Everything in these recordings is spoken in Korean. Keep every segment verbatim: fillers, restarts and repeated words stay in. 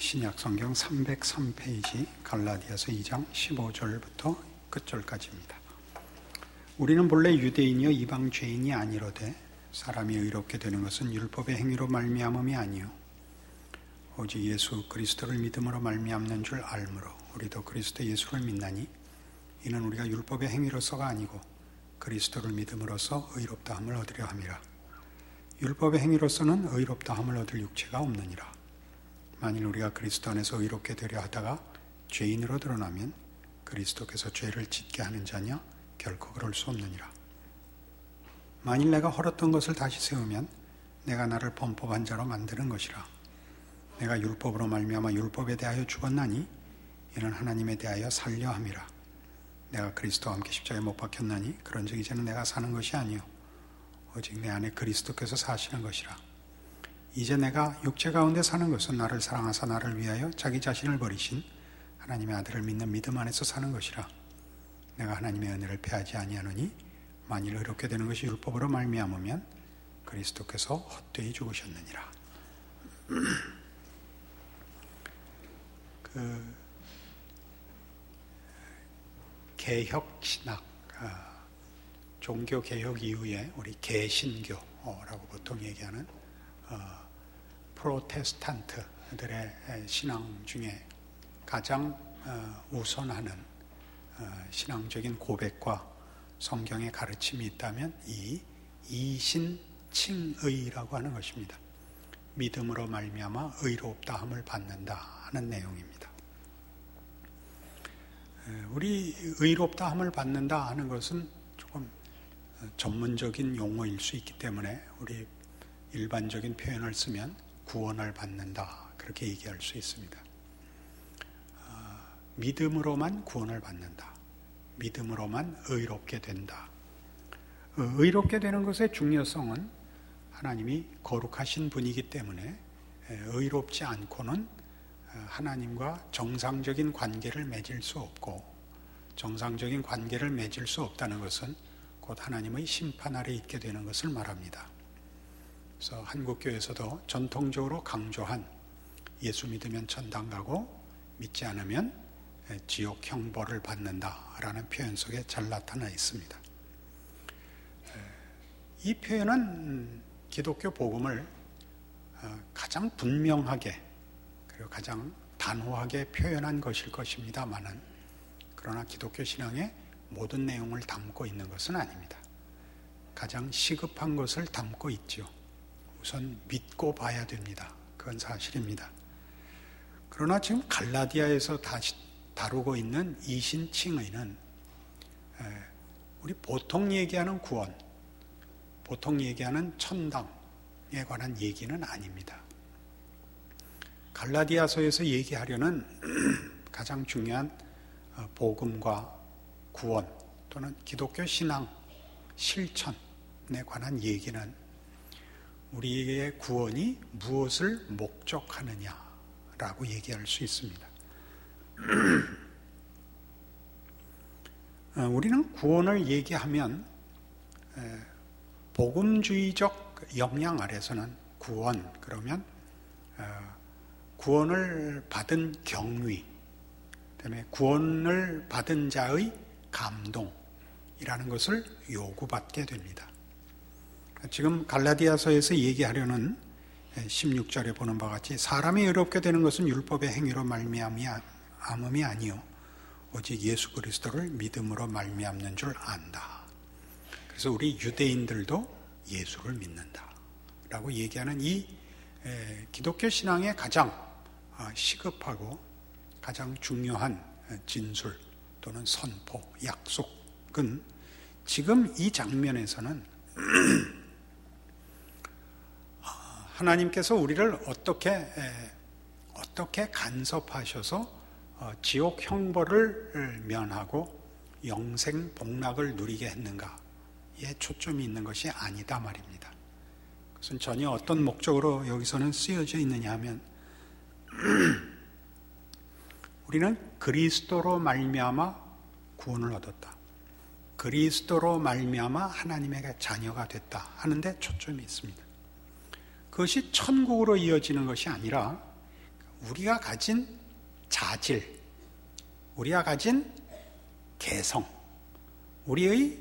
신약성경 삼백삼 페이지 갈라디아서 이 장 십오 절부터 끝절까지입니다. 우리는 본래 유대인이요 이방 죄인이 아니로되 사람이 의롭게 되는 것은 율법의 행위로 말미암음이 아니요 오직 예수 그리스도를 믿음으로 말미암는 줄 알므로 우리도 그리스도 예수를 믿나니 이는 우리가 율법의 행위로서가 아니고 그리스도를 믿음으로써 의롭다함을 얻으려 함이라. 율법의 행위로서는 의롭다함을 얻을 육체가 없느니라. 만일 우리가 그리스도 안에서 의롭게 되려 하다가 죄인으로 드러나면 그리스도께서 죄를 짓게 하는 자냐? 결코 그럴 수 없느니라. 만일 내가 헐었던 것을 다시 세우면 내가 나를 범법한 자로 만드는 것이라. 내가 율법으로 말미암아 율법에 대하여 죽었나니 이는 하나님에 대하여 살려 함이라. 내가 그리스도와 함께 십자가에 못 박혔나니 그런즉 이제는 내가 사는 것이 아니요 오직 내 안에 그리스도께서 사시는 것이라. 이제 내가 육체 가운데 사는 것은 나를 사랑하사 나를 위하여 자기 자신을 버리신 하나님의 아들을 믿는 믿음 안에서 사는 것이라. 내가 하나님의 은혜를 패하지 아니하노니 만일 의롭게 되는 것이 율법으로 말미암으면 그리스도께서 헛되이 죽으셨느니라. 그 개혁 신학, 종교 개혁 이후에 우리 개신교라고 보통 얘기하는 어, 프로테스탄트들의 신앙 중에 가장 어, 우선하는 어, 신앙적인 고백과 성경의 가르침이 있다면 이 이신칭의라고 하는 것입니다. 믿음으로 말미암아 의롭다함을 받는다 하는 내용입니다. 우리 의롭다함을 받는다 하는 것은 조금 전문적인 용어일 수 있기 때문에 우리 일반적인 표현을 쓰면 구원을 받는다 그렇게 얘기할 수 있습니다. 어, 믿음으로만 구원을 받는다. 믿음으로만 의롭게 된다. 어, 의롭게 되는 것의 중요성은 하나님이 거룩하신 분이기 때문에 의롭지 않고는 하나님과 정상적인 관계를 맺을 수 없고 정상적인 관계를 맺을 수 없다는 것은 곧 하나님의 심판 아래 있게 되는 것을 말합니다. 그래서 한국교회에서도 전통적으로 강조한 예수 믿으면 천당 가고 믿지 않으면 지옥 형벌을 받는다라는 표현 속에 잘 나타나 있습니다. 이 표현은 기독교 복음을 가장 분명하게 그리고 가장 단호하게 표현한 것일 것입니다만은 그러나 기독교 신앙의 모든 내용을 담고 있는 것은 아닙니다. 가장 시급한 것을 담고 있죠. 우선 믿고 봐야 됩니다. 그건 사실입니다. 그러나 지금 갈라디아에서 다시 다루고 있는 이신칭의는 우리 보통 얘기하는 구원, 보통 얘기하는 천당에 관한 얘기는 아닙니다. 갈라디아서에서 얘기하려는 가장 중요한 복음과 구원 또는 기독교 신앙 실천에 관한 얘기는 우리의 구원이 무엇을 목적하느냐라고 얘기할 수 있습니다. 우리는 구원을 얘기하면 복음주의적 역량 아래서는 구원 그러면 구원을 받은 경위, 그다음에 구원을 받은 자의 감동이라는 것을 요구받게 됩니다. 지금 갈라디아서에서 얘기하려는 십육 절에 보는 바와 같이 사람이 의롭게 되는 것은 율법의 행위로 말미암음이 아니요 오직 예수 그리스도를 믿음으로 말미암는 줄 안다. 그래서 우리 유대인들도 예수를 믿는다라고 얘기하는 이 기독교 신앙의 가장 시급하고 가장 중요한 진술 또는 선포, 약속은 지금 이 장면에서는 하나님께서 우리를 어떻게 어떻게 간섭하셔서 지옥 형벌을 면하고 영생 복락을 누리게 했는가에 초점이 있는 것이 아니다 말입니다. 그것은 전혀 어떤 목적으로 여기서는 쓰여져 있느냐 하면 우리는 그리스도로 말미암아 구원을 얻었다. 그리스도로 말미암아 하나님의 자녀가 됐다 하는데 초점이 있습니다. 그것이 천국으로 이어지는 것이 아니라 우리가 가진 자질, 우리가 가진 개성, 우리의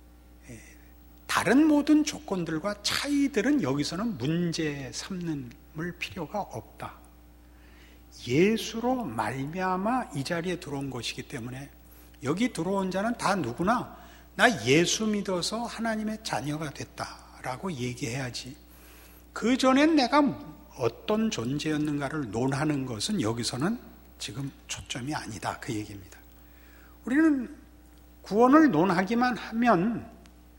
다른 모든 조건들과 차이들은 여기서는 문제 삼는 필요가 없다. 예수로 말미암아 이 자리에 들어온 것이기 때문에 여기 들어온 자는 다 누구나 나 예수 믿어서 하나님의 자녀가 됐다라고 얘기해야지. 그 전엔 내가 어떤 존재였는가를 논하는 것은 여기서는 지금 초점이 아니다, 그 얘기입니다. 우리는 구원을 논하기만 하면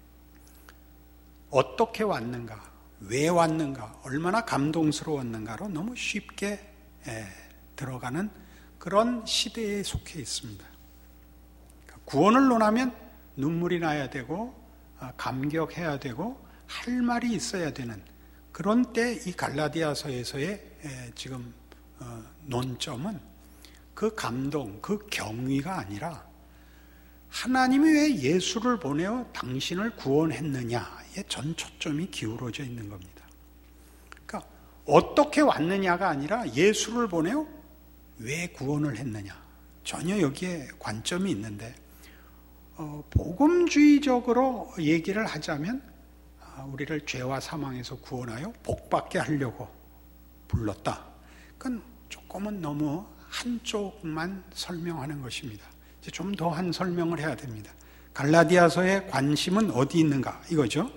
어떻게 왔는가, 왜 왔는가, 얼마나 감동스러웠는가로 너무 쉽게 들어가는 그런 시대에 속해 있습니다. 구원을 논하면 눈물이 나야 되고 감격해야 되고 할 말이 있어야 되는 그런 때 이 갈라디아서에서의 지금 논점은 그 감동, 그 경위가 아니라 하나님이 왜 예수를 보내어 당신을 구원했느냐에 전 초점이 기울어져 있는 겁니다. 그러니까 어떻게 왔느냐가 아니라 예수를 보내어 왜 구원을 했느냐, 전혀 여기에 관점이 있는데 어, 복음주의적으로 얘기를 하자면 우리를 죄와 사망에서 구원하여 복받게 하려고 불렀다. 그건 조금은 너무 한쪽만 설명하는 것입니다. 이제 좀 더 한 설명을 해야 됩니다. 갈라디아서의 관심은 어디 있는가 이거죠.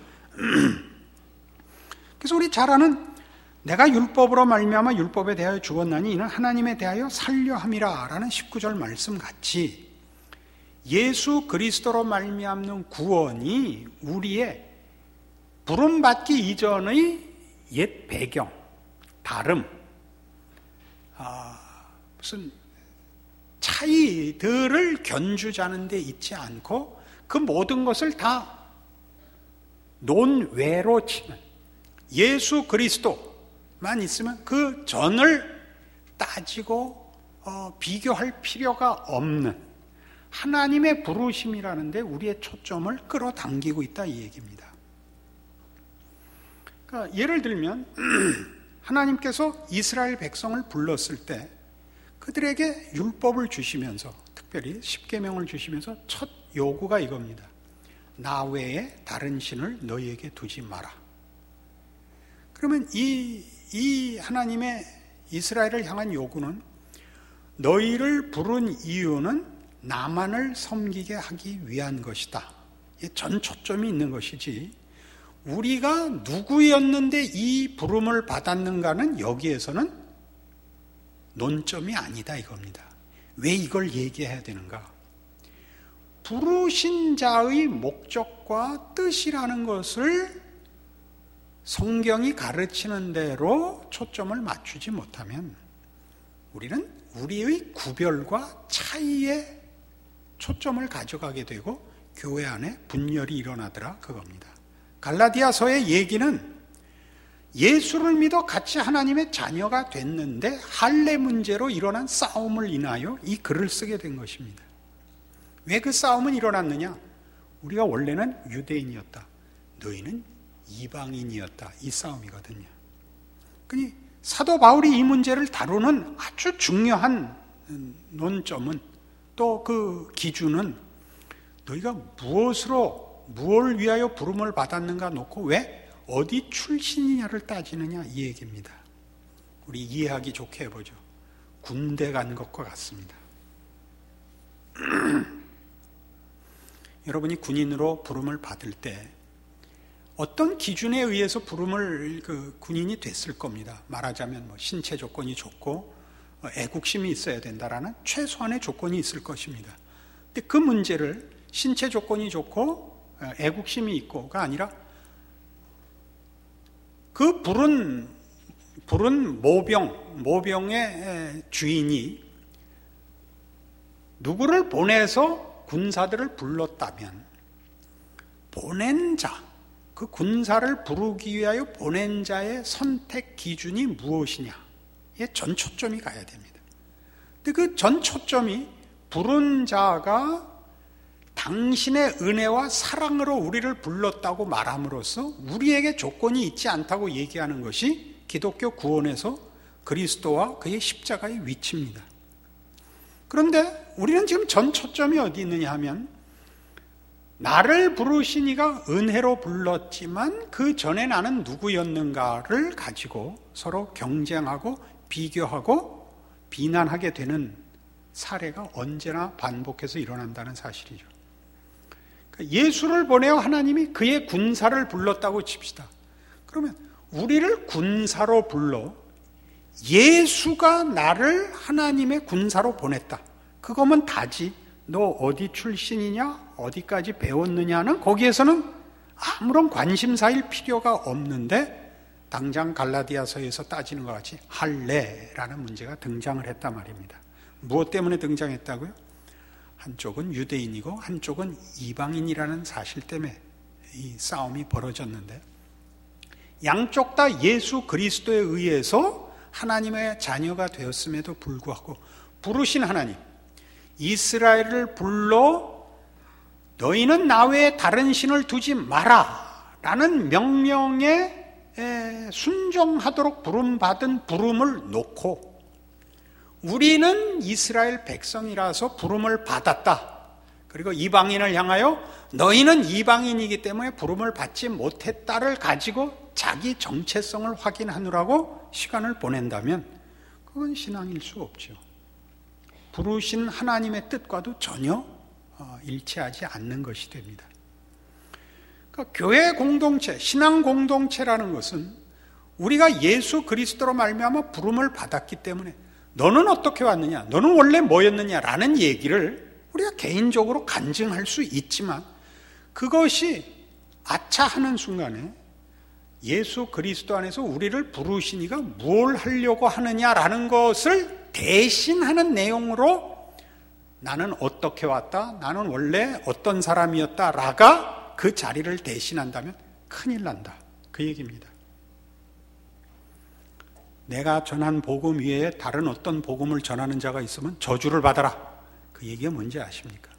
그래서 우리 잘 아는 내가 율법으로 말미암아 율법에 대하여 죽었나니 이는 하나님에 대하여 살려 함이라 라는 십구 절 말씀 같이 예수 그리스도로 말미암는 구원이 우리의 부름받기 이전의 옛 배경, 다름, 아, 무슨 차이들을 견주자는 데 있지 않고 그 모든 것을 다 논외로 치는 예수 그리스도만 있으면 그 전을 따지고 어, 비교할 필요가 없는 하나님의 부르심이라는 데 우리의 초점을 끌어당기고 있다 이 얘기입니다. 그러니까 예를 들면 하나님께서 이스라엘 백성을 불렀을 때 그들에게 율법을 주시면서 특별히 십계명을 주시면서 첫 요구가 이겁니다. 나 외에 다른 신을 너희에게 두지 마라. 그러면 이, 이 하나님의 이스라엘을 향한 요구는 너희를 부른 이유는 나만을 섬기게 하기 위한 것이다. 전 초점이 있는 것이지 우리가 누구였는데 이 부름을 받았는가는 여기에서는 논점이 아니다 이겁니다. 왜 이걸 얘기해야 되는가? 부르신 자의 목적과 뜻이라는 것을 성경이 가르치는 대로 초점을 맞추지 못하면 우리는 우리의 구별과 차이에 초점을 가져가게 되고 교회 안에 분열이 일어나더라 그겁니다. 갈라디아서의 얘기는 예수를 믿어 같이 하나님의 자녀가 됐는데 할례 문제로 일어난 싸움을 인하여 이 글을 쓰게 된 것입니다. 왜 그 싸움은 일어났느냐? 우리가 원래는 유대인이었다. 너희는 이방인이었다. 이 싸움이거든요. 그러니 사도 바울이 이 문제를 다루는 아주 중요한 논점은 또 그 기준은 너희가 무엇으로 무엇을 위하여 부름을 받았는가 놓고 왜 어디 출신이냐를 따지느냐 이 얘기입니다. 우리 이해하기 좋게 해보죠. 군대 간 것과 같습니다. 여러분이 군인으로 부름을 받을 때 어떤 기준에 의해서 부름을 그 군인이 됐을 겁니다. 말하자면 뭐 신체 조건이 좋고 애국심이 있어야 된다라는 최소한의 조건이 있을 것입니다. 근데 그 문제를 신체 조건이 좋고 애국심이 있고가 아니라 그 부른 부른 모병 모병의 주인이 누구를 보내서 군사들을 불렀다면 보낸 자, 그 군사를 부르기 위하여 보낸 자의 선택 기준이 무엇이냐에 전 초점이 가야 됩니다. 근데 그 전 초점이 부른 자가 당신의 은혜와 사랑으로 우리를 불렀다고 말함으로써 우리에게 조건이 있지 않다고 얘기하는 것이 기독교 구원에서 그리스도와 그의 십자가의 위치입니다. 그런데 우리는 지금 전 초점이 어디 있느냐 하면 나를 부르신 이가 은혜로 불렀지만 그 전에 나는 누구였는가를 가지고 서로 경쟁하고 비교하고 비난하게 되는 사례가 언제나 반복해서 일어난다는 사실이죠. 예수를 보내어 하나님이 그의 군사를 불렀다고 칩시다. 그러면 우리를 군사로 불러 예수가 나를 하나님의 군사로 보냈다. 그거면 다지. 너 어디 출신이냐? 어디까지 배웠느냐는 거기에서는 아무런 관심사일 필요가 없는데 당장 갈라디아서에서 따지는 것 같이 할례라는 문제가 등장을 했단 말입니다. 무엇 때문에 등장했다고요? 한쪽은 유대인이고 한쪽은 이방인이라는 사실 때문에 이 싸움이 벌어졌는데 양쪽 다 예수 그리스도에 의해서 하나님의 자녀가 되었음에도 불구하고 부르신 하나님, 이스라엘을 불러 너희는 나 외에 다른 신을 두지 마라 라는 명령에 순종하도록 부름받은 부름을 놓고 우리는 이스라엘 백성이라서 부름을 받았다. 그리고 이방인을 향하여 너희는 이방인이기 때문에 부름을 받지 못했다를 가지고 자기 정체성을 확인하느라고 시간을 보낸다면 그건 신앙일 수 없죠. 부르신 하나님의 뜻과도 전혀 일치하지 않는 것이 됩니다. 그러니까 교회 공동체, 신앙 공동체라는 것은 우리가 예수 그리스도로 말미암아 부름을 받았기 때문에 너는 어떻게 왔느냐, 너는 원래 뭐였느냐라는 얘기를 우리가 개인적으로 간증할 수 있지만 그것이 아차 하는 순간에 예수 그리스도 안에서 우리를 부르신 이가 뭘 하려고 하느냐라는 것을 대신하는 내용으로 나는 어떻게 왔다, 나는 원래 어떤 사람이었다라가 그 자리를 대신한다면 큰일 난다. 그 얘기입니다. 내가 전한 복음 위에 다른 어떤 복음을 전하는 자가 있으면 저주를 받아라. 그 얘기가 뭔지 아십니까?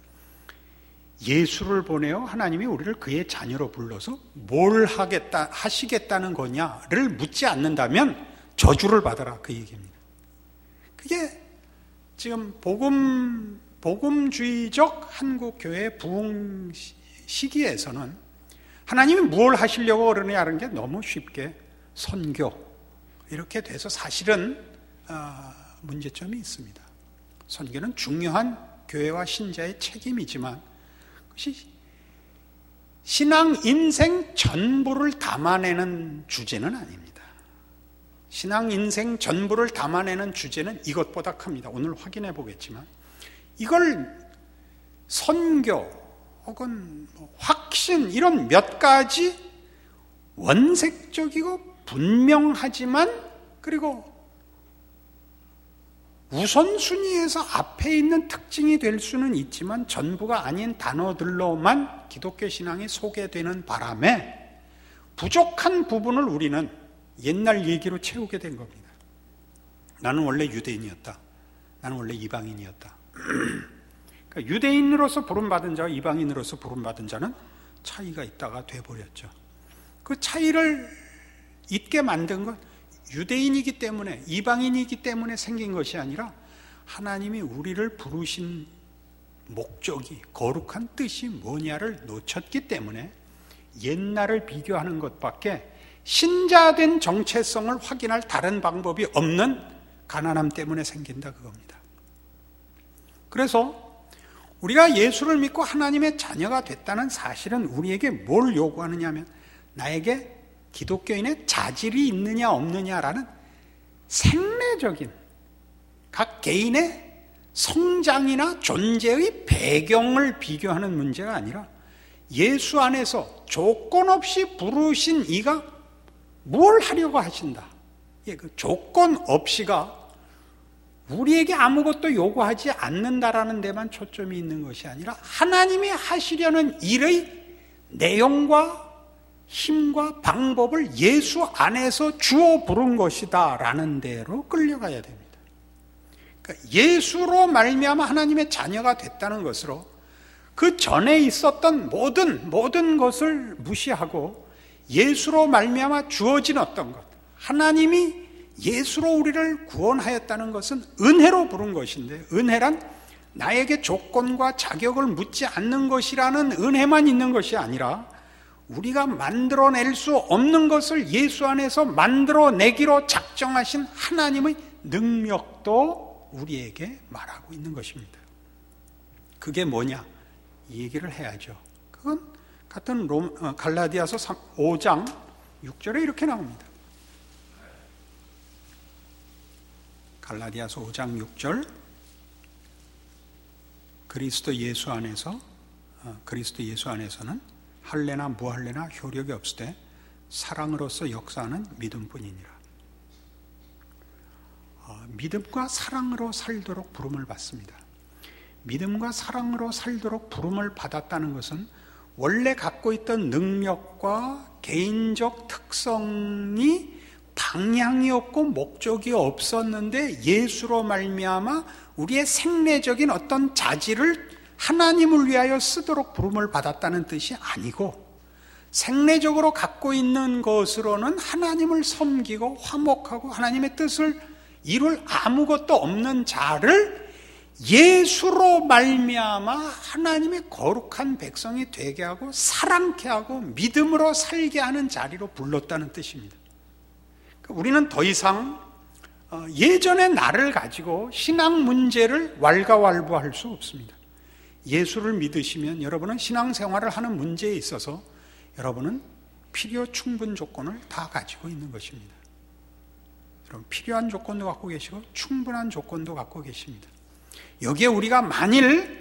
예수를 보내어 하나님이 우리를 그의 자녀로 불러서 뭘 하겠다, 하시겠다는 거냐를 묻지 않는다면 저주를 받아라. 그 얘기입니다. 그게 지금 복음, 복음주의적 한국교회 부흥 시기에서는 하나님이 뭘 하시려고 그러느냐는 게 너무 쉽게 선교 이렇게 돼서 사실은 문제점이 있습니다. 선교는 중요한 교회와 신자의 책임이지만 그것이 신앙 인생 전부를 담아내는 주제는 아닙니다. 신앙 인생 전부를 담아내는 주제는 이것보다 큽니다. 오늘 확인해 보겠지만 이걸 선교 혹은 확신 이런 몇 가지 원색적이고 분명하지만 그리고 우선순위에서 앞에 있는 특징이 될 수는 있지만 전부가 아닌 단어들로만 기독교 신앙이 소개되는 바람에 부족한 부분을 우리는 옛날 얘기로 채우게 된 겁니다. 나는 원래 유대인이었다. 나는 원래 이방인이었다. 그러니까 유대인으로서 부름받은 자와 이방인으로서 부름받은 자는 차이가 있다가 돼버렸죠. 그 차이를 잊게 만든 건 유대인이기 때문에 이방인이기 때문에 생긴 것이 아니라 하나님이 우리를 부르신 목적이 거룩한 뜻이 뭐냐를 놓쳤기 때문에 옛날을 비교하는 것밖에 신자된 정체성을 확인할 다른 방법이 없는 가난함 때문에 생긴다 그겁니다. 그래서 우리가 예수를 믿고 하나님의 자녀가 됐다는 사실은 우리에게 뭘 요구하느냐면 나에게 기독교인의 자질이 있느냐 없느냐라는 생내적인 각 개인의 성장이나 존재의 배경을 비교하는 문제가 아니라 예수 안에서 조건 없이 부르신 이가 뭘 하려고 하신다. 그 조건 없이가 우리에게 아무것도 요구하지 않는다라는 데만 초점이 있는 것이 아니라 하나님이 하시려는 일의 내용과 힘과 방법을 예수 안에서 주어 부른 것이다 라는 데로 끌려가야 됩니다. 그러니까 예수로 말미암아 하나님의 자녀가 됐다는 것으로 그 전에 있었던 모든 모든 것을 무시하고 예수로 말미암아 주어진 어떤 것, 하나님이 예수로 우리를 구원하였다는 것은 은혜로 부른 것인데, 은혜란 나에게 조건과 자격을 묻지 않는 것이라는 은혜만 있는 것이 아니라 우리가 만들어낼 수 없는 것을 예수 안에서 만들어내기로 작정하신 하나님의 능력도 우리에게 말하고 있는 것입니다. 그게 뭐냐? 이 얘기를 해야죠. 그건 같은 롬, 어, 갈라디아서 오 장 육 절에 이렇게 나옵니다. 갈라디아서 오 장 육 절, 그리스도 예수 안에서 어, 그리스도 예수 안에서는 할례나 무할례나 효력이 없으되 사랑으로서 역사하는 믿음뿐이니라. 어, 믿음과 사랑으로 살도록 부름을 받습니다. 믿음과 사랑으로 살도록 부름을 받았다는 것은 원래 갖고 있던 능력과 개인적 특성이 방향이 없고 목적이 없었는데 예수로 말미암아 우리의 생내적인 어떤 자질을 하나님을 위하여 쓰도록 부름을 받았다는 뜻이 아니고, 생내적으로 갖고 있는 것으로는 하나님을 섬기고 화목하고 하나님의 뜻을 이룰 아무것도 없는 자를 예수로 말미암아 하나님의 거룩한 백성이 되게 하고 사랑케 하고 믿음으로 살게 하는 자리로 불렀다는 뜻입니다. 우리는 더 이상 예전의 나를 가지고 신앙 문제를 왈가왈부할 수 없습니다. 예수를 믿으시면 여러분은 신앙생활을 하는 문제에 있어서 여러분은 필요 충분 조건을 다 가지고 있는 것입니다. 여러분, 필요한 조건도 갖고 계시고 충분한 조건도 갖고 계십니다. 여기에 우리가 만일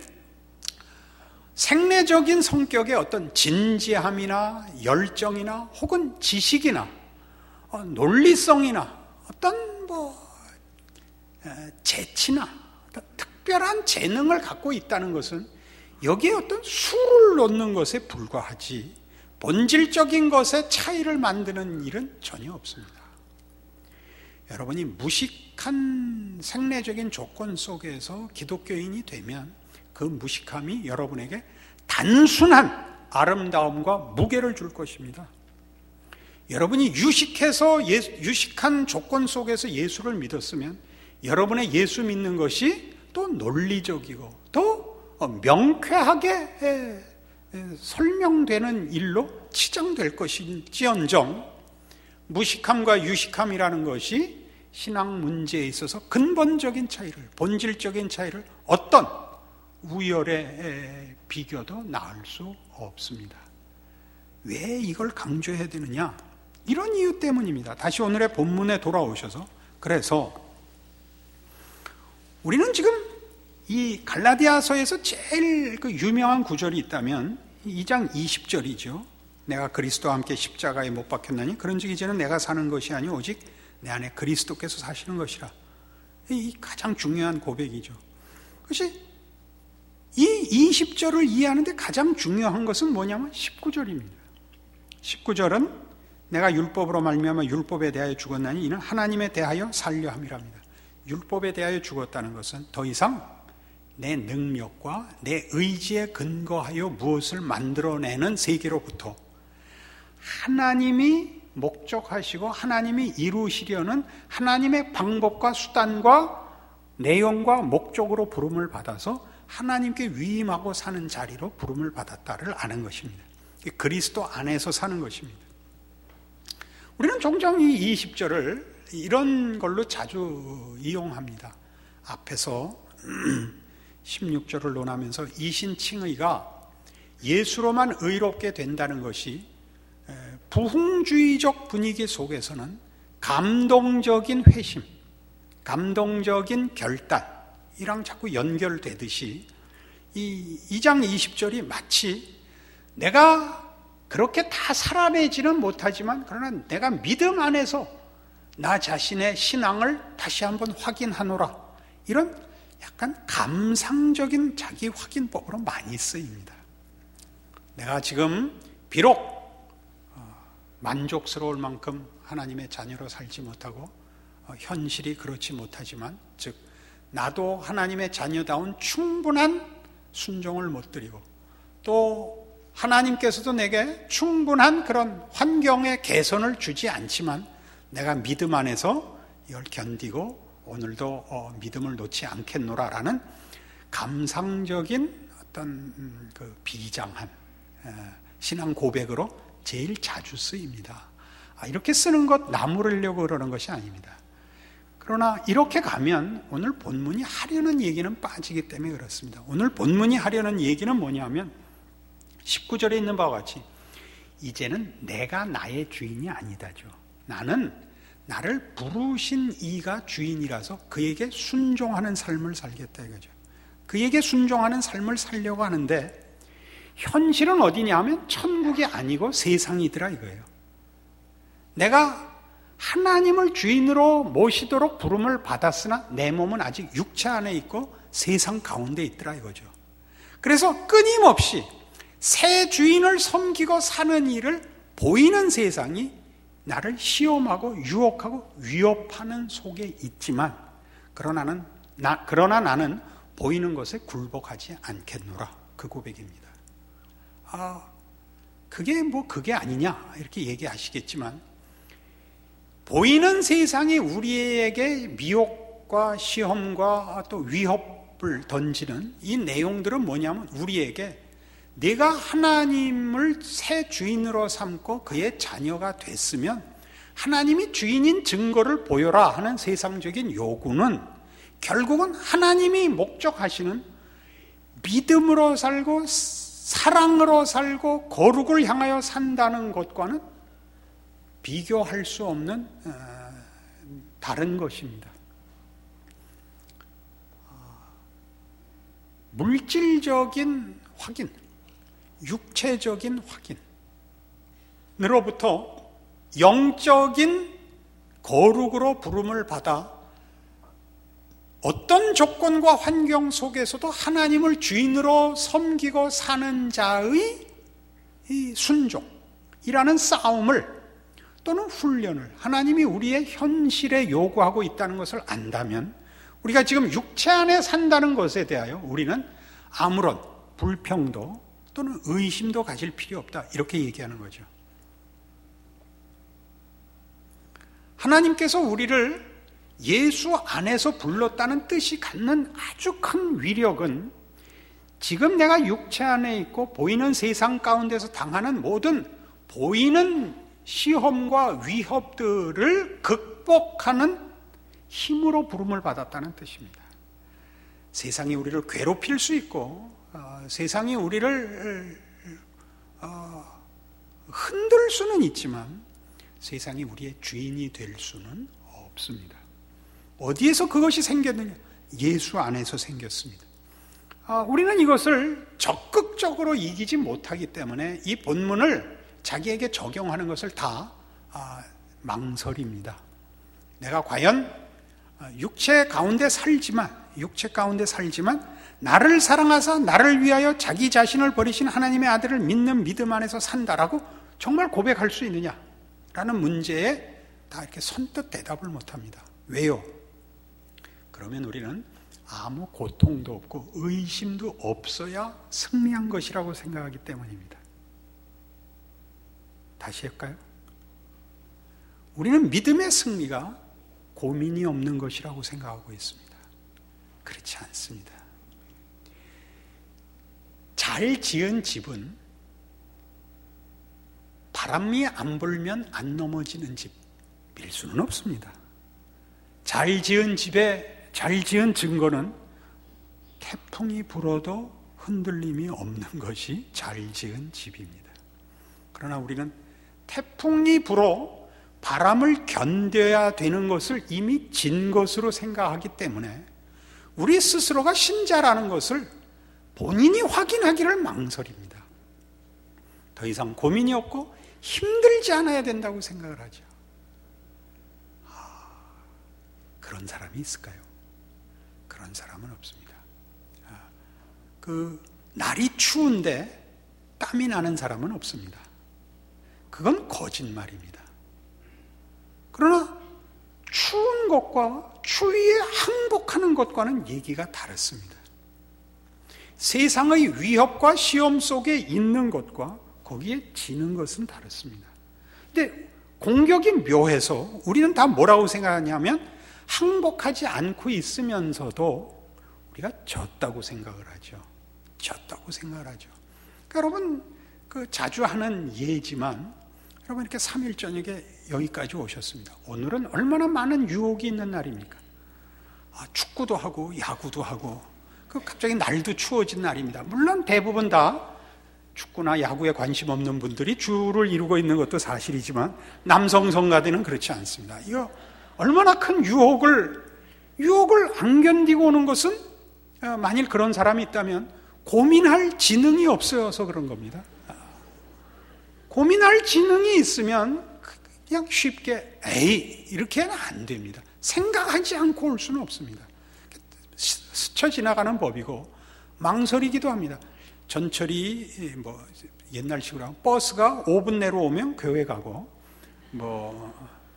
생내적인 성격의 어떤 진지함이나 열정이나 혹은 지식이나 어, 논리성이나 어떤 뭐 에, 재치나 어떤 특별한 재능을 갖고 있다는 것은 여기에 어떤 수를 놓는 것에 불과하지 본질적인 것에 차이를 만드는 일은 전혀 없습니다. 여러분이 무식한 생내적인 조건 속에서 기독교인이 되면 그 무식함이 여러분에게 단순한 아름다움과 무게를 줄 것입니다. 여러분이 유식해서 예, 유식한 조건 속에서 예수를 믿었으면 여러분의 예수 믿는 것이 또 논리적이고 또 명쾌하게 설명되는 일로 치장될 것일지언정, 무식함과 유식함이라는 것이 신앙 문제에 있어서 근본적인 차이를, 본질적인 차이를 어떤 우열의 비교도 낳을 수 없습니다. 왜 이걸 강조해야 되느냐? 이런 이유 때문입니다. 다시 오늘의 본문에 돌아오셔서, 그래서 우리는 지금 이 갈라디아서에서 제일 그 유명한 구절이 있다면 이 장 이십 절이죠. 내가 그리스도와 함께 십자가에 못 박혔나니 그런즉 이제는 내가 사는 것이 아니오 오직 내 안에 그리스도께서 사시는 것이라. 이 가장 중요한 고백이죠. 그것이 이 이십 절을 이해하는데 가장 중요한 것은 뭐냐면 십구 절입니다. 십구 절은 내가 율법으로 말미암아 율법에 대하여 죽었나니 이는 하나님에 대하여 살려 함이랍니다. 율법에 대하여 죽었다는 것은 더 이상 내 능력과 내 의지에 근거하여 무엇을 만들어내는 세계로부터 하나님이 목적하시고 하나님이 이루시려는 하나님의 방법과 수단과 내용과 목적으로 부름을 받아서 하나님께 위임하고 사는 자리로 부름을 받았다를 아는 것입니다. 그리스도 안에서 사는 것입니다. 우리는 종종 이 이십 절을 이런 걸로 자주 이용합니다. 앞에서 십육 절을 논하면서 이신칭의가 예수로만 의롭게 된다는 것이 부흥주의적 분위기 속에서는 감동적인 회심, 감동적인 결단이랑 자꾸 연결되듯이 이 이 장 이십 절이 마치 내가 그렇게 다 살아내지는 못하지만 그러나 내가 믿음 안에서 나 자신의 신앙을 다시 한번 확인하노라, 이런 약간 감상적인 자기 확인법으로 많이 쓰입니다. 내가 지금 비록 만족스러울 만큼 하나님의 자녀로 살지 못하고 현실이 그렇지 못하지만, 즉 나도 하나님의 자녀다운 충분한 순종을 못 드리고 또 하나님께서도 내게 충분한 그런 환경의 개선을 주지 않지만 내가 믿음 안에서 이걸 견디고 오늘도 어, 믿음을 놓지 않겠노라라는 감상적인 어떤 그 비장한 신앙 고백으로 제일 자주 쓰입니다. 이렇게 쓰는 것 나무르려고 그러는 것이 아닙니다. 그러나 이렇게 가면 오늘 본문이 하려는 얘기는 빠지기 때문에 그렇습니다. 오늘 본문이 하려는 얘기는 뭐냐면 십구 절에 있는 바와 같이 이제는 내가 나의 주인이 아니다죠. 나는 나를 부르신 이가 주인이라서 그에게 순종하는 삶을 살겠다 이거죠. 그에게 순종하는 삶을 살려고 하는데 현실은 어디냐 하면 천국이 아니고 세상이더라 이거예요. 내가 하나님을 주인으로 모시도록 부름을 받았으나 내 몸은 아직 육체 안에 있고 세상 가운데 있더라 이거죠. 그래서 끊임없이 새 주인을 섬기고 사는 일을 보이는 세상이 나를 시험하고 유혹하고 위협하는 속에 있지만 그러나는 나, 그러나 나는 보이는 것에 굴복하지 않겠노라 그 고백입니다. 아, 그게 뭐 그게 아니냐 이렇게 얘기하시겠지만 보이는 세상이 우리에게 미혹과 시험과 또 위협을 던지는 이 내용들은 뭐냐면 우리에게 내가 하나님을 새 주인으로 삼고 그의 자녀가 됐으면 하나님이 주인인 증거를 보여라 하는 세상적인 요구는 결국은 하나님이 목적하시는 믿음으로 살고 사랑으로 살고 거룩을 향하여 산다는 것과는 비교할 수 없는 다른 것입니다. 물질적인 확인, 육체적인 확인으로부터 영적인 거룩으로 부름을 받아 어떤 조건과 환경 속에서도 하나님을 주인으로 섬기고 사는 자의 이 순종이라는 싸움을 또는 훈련을 하나님이 우리의 현실에 요구하고 있다는 것을 안다면 우리가 지금 육체 안에 산다는 것에 대하여 우리는 아무런 불평도 또는 의심도 가질 필요 없다 이렇게 얘기하는 거죠. 하나님께서 우리를 예수 안에서 불렀다는 뜻이 갖는 아주 큰 위력은 지금 내가 육체 안에 있고 보이는 세상 가운데서 당하는 모든 보이는 시험과 위협들을 극복하는 힘으로 부름을 받았다는 뜻입니다. 세상이 우리를 괴롭힐 수 있고 어, 세상이 우리를 어, 흔들 수는 있지만 세상이 우리의 주인이 될 수는 없습니다. 어디에서 그것이 생겼느냐? 예수 안에서 생겼습니다. 아, 우리는 이것을 적극적으로 이기지 못하기 때문에 이 본문을 자기에게 적용하는 것을 다 아, 망설입니다. 내가 과연 육체 가운데 살지만 육체 가운데 살지만 나를 사랑하사 나를 위하여 자기 자신을 버리신 하나님의 아들을 믿는 믿음 안에서 산다라고 정말 고백할 수 있느냐라는 문제에 다 이렇게 선뜻 대답을 못합니다. 왜요? 그러면 우리는 아무 고통도 없고 의심도 없어야 승리한 것이라고 생각하기 때문입니다. 다시 할까요? 우리는 믿음의 승리가 고민이 없는 것이라고 생각하고 있습니다. 그렇지 않습니다. 잘 지은 집은 바람이 안 불면 안 넘어지는 집일 수는 없습니다. 잘 지은 집에 잘 지은 증거는 태풍이 불어도 흔들림이 없는 것이 잘 지은 집입니다. 그러나 우리는 태풍이 불어 바람을 견뎌야 되는 것을 이미 진 것으로 생각하기 때문에 우리 스스로가 신자라는 것을 본인이 확인하기를 망설입니다. 더 이상 고민이 없고 힘들지 않아야 된다고 생각을 하죠. 아, 그런 사람이 있을까요? 그런 사람은 없습니다. 아, 그 날이 추운데 땀이 나는 사람은 없습니다. 그건 거짓말입니다. 그러나 추운 것과 추위에 항복하는 것과는 얘기가 다릅니다. 세상의 위협과 시험 속에 있는 것과 거기에 지는 것은 다릅니다. 근데 공격이 묘해서 우리는 다 뭐라고 생각하냐면 항복하지 않고 있으면서도 우리가 졌다고 생각을 하죠. 졌다고 생각을 하죠. 그러니까 여러분, 그 자주 하는 예지만 여러분 이렇게 삼 일 저녁에 여기까지 오셨습니다. 오늘은 얼마나 많은 유혹이 있는 날입니까? 아, 축구도 하고 야구도 하고 그 갑자기 날도 추워진 날입니다. 물론 대부분 다 축구나 야구에 관심 없는 분들이 주를 이루고 있는 것도 사실이지만 남성 성가대는 그렇지 않습니다. 이거 얼마나 큰 유혹을 유혹을 안 견디고 오는 것은 만일 그런 사람이 있다면 고민할 지능이 없어서 그런 겁니다. 고민할 지능이 있으면 그냥 쉽게 에이 이렇게는 안 됩니다. 생각하지 않고 올 수는 없습니다. 스쳐 지나가는 법이고 망설이기도 합니다. 전철이 뭐 옛날식으로 하면 버스가 오 분 내로 오면 교회 가고 뭐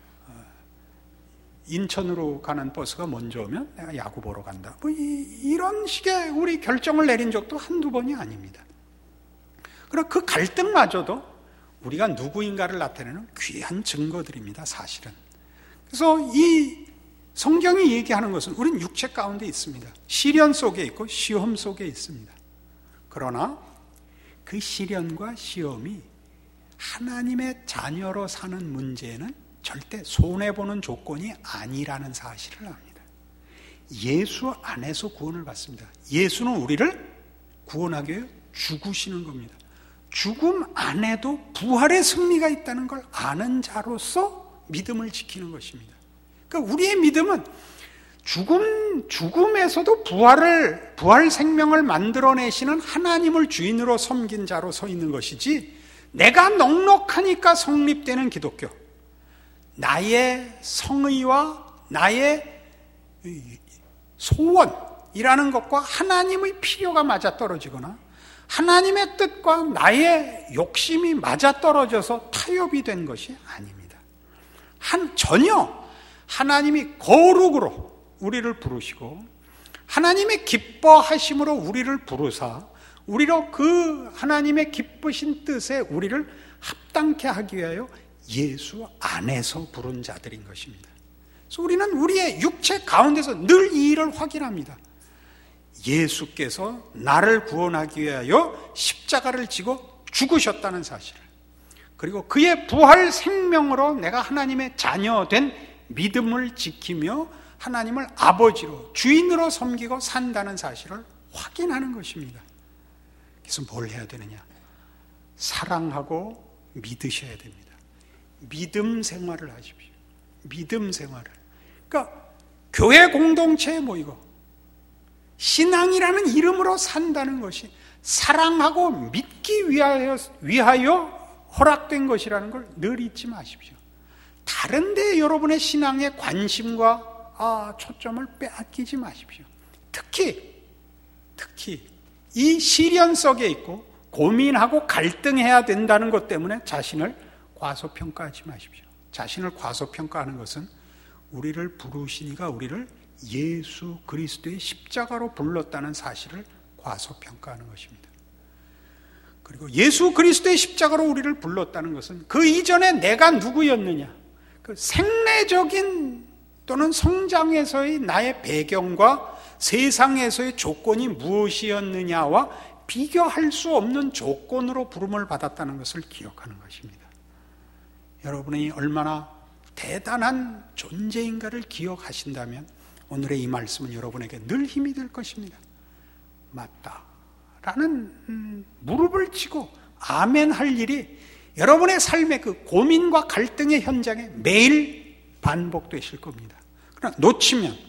인천으로 가는 버스가 먼저 오면 내가 야구 보러 간다. 뭐 이, 이런 식의 우리 결정을 내린 적도 한두 번이 아닙니다. 그러나 그 갈등마저도 우리가 누구인가를 나타내는 귀한 증거들입니다, 사실은. 그래서 이 성경이 얘기하는 것은 우린 육체 가운데 있습니다. 시련 속에 있고 시험 속에 있습니다. 그러나 그 시련과 시험이 하나님의 자녀로 사는 문제는 절대 손해보는 조건이 아니라는 사실을 압니다. 예수 안에서 구원을 받습니다. 예수는 우리를 구원하기 위해 죽으시는 겁니다. 죽음 안에도 부활의 승리가 있다는 걸 아는 자로서 믿음을 지키는 것입니다. 그러니까 우리의 믿음은 죽음, 죽음에서도 부활을, 부활 생명을 만들어내시는 하나님을 주인으로 섬긴 자로 서 있는 것이지, 내가 넉넉하니까 성립되는 기독교, 나의 성의와 나의 소원이라는 것과 하나님의 필요가 맞아떨어지거나 하나님의 뜻과 나의 욕심이 맞아떨어져서 타협이 된 것이 아닙니다. 한, 전혀 하나님이 거룩으로 우리를 부르시고 하나님의 기뻐하심으로 우리를 부르사 우리로 그 하나님의 기쁘신 뜻에 우리를 합당케 하기 위하여 예수 안에서 부른 자들인 것입니다. 그래서 우리는 우리의 육체 가운데서 늘 이 일을 확인합니다. 예수께서 나를 구원하기 위하여 십자가를 지고 죽으셨다는 사실을, 그리고 그의 부활 생명으로 내가 하나님의 자녀된 믿음을 지키며 하나님을 아버지로 주인으로 섬기고 산다는 사실을 확인하는 것입니다. 그래서 뭘 해야 되느냐? 사랑하고 믿으셔야 됩니다. 믿음 생활을 하십시오. 믿음 생활을. 그러니까 교회 공동체에 모이고 신앙이라는 이름으로 산다는 것이 사랑하고 믿기 위하여, 위하여 허락된 것이라는 걸 늘 잊지 마십시오. 다른 데 여러분의 신앙의 관심과 아, 초점을 빼앗기지 마십시오. 특히 특히 이 시련 속에 있고 고민하고 갈등해야 된다는 것 때문에 자신을 과소평가하지 마십시오. 자신을 과소평가하는 것은 우리를 부르신 이가 우리를 예수 그리스도의 십자가로 불렀다는 사실을 과소평가하는 것입니다. 그리고 예수 그리스도의 십자가로 우리를 불렀다는 것은 그 이전에 내가 누구였느냐, 그 생내적인 또는 성장에서의 나의 배경과 세상에서의 조건이 무엇이었느냐와 비교할 수 없는 조건으로 부름을 받았다는 것을 기억하는 것입니다. 여러분이 얼마나 대단한 존재인가를 기억하신다면 오늘의 이 말씀은 여러분에게 늘 힘이 될 것입니다. 맞다 라는 음, 무릎을 치고 아멘 할 일이 여러분의 삶의 그 고민과 갈등의 현장에 매일 반복되실 겁니다. 그러나 놓치면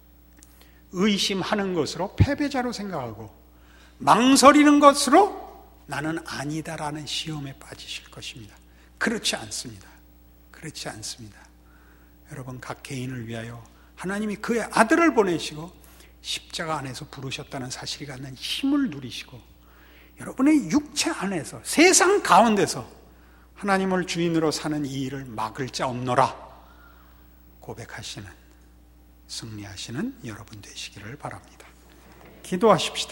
의심하는 것으로 패배자로 생각하고 망설이는 것으로 나는 아니다라는 시험에 빠지실 것입니다. 그렇지 않습니다. 그렇지 않습니다. 여러분, 각 개인을 위하여 하나님이 그의 아들을 보내시고 십자가 안에서 부르셨다는 사실이 갖는 힘을 누리시고 여러분의 육체 안에서 세상 가운데서 하나님을 주인으로 사는 이 일을 막을 자 없노라 고백하시는, 승리하시는 여러분 되시기를 바랍니다. 기도하십시다.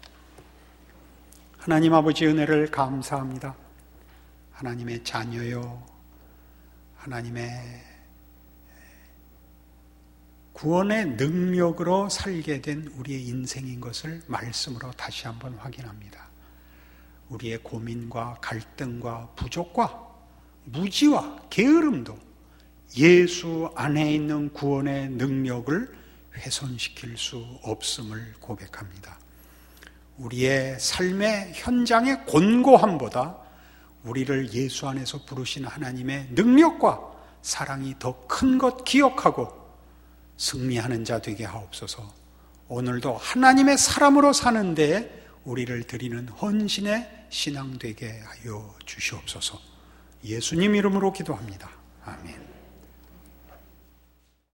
하나님 아버지, 은혜를 감사합니다. 하나님의 자녀요, 하나님의 구원의 능력으로 살게 된 우리의 인생인 것을 말씀으로 다시 한번 확인합니다. 우리의 고민과 갈등과 부족과 무지와 게으름도 예수 안에 있는 구원의 능력을 훼손시킬 수 없음을 고백합니다. 우리의 삶의 현장의 곤고함보다 우리를 예수 안에서 부르신 하나님의 능력과 사랑이 더 큰 것 기억하고 승리하는 자 되게 하옵소서. 오늘도 하나님의 사람으로 사는 데에 우리를 드리는 헌신의 신앙 되게 하여 주시옵소서. 예수님 이름으로 기도합니다. 아멘.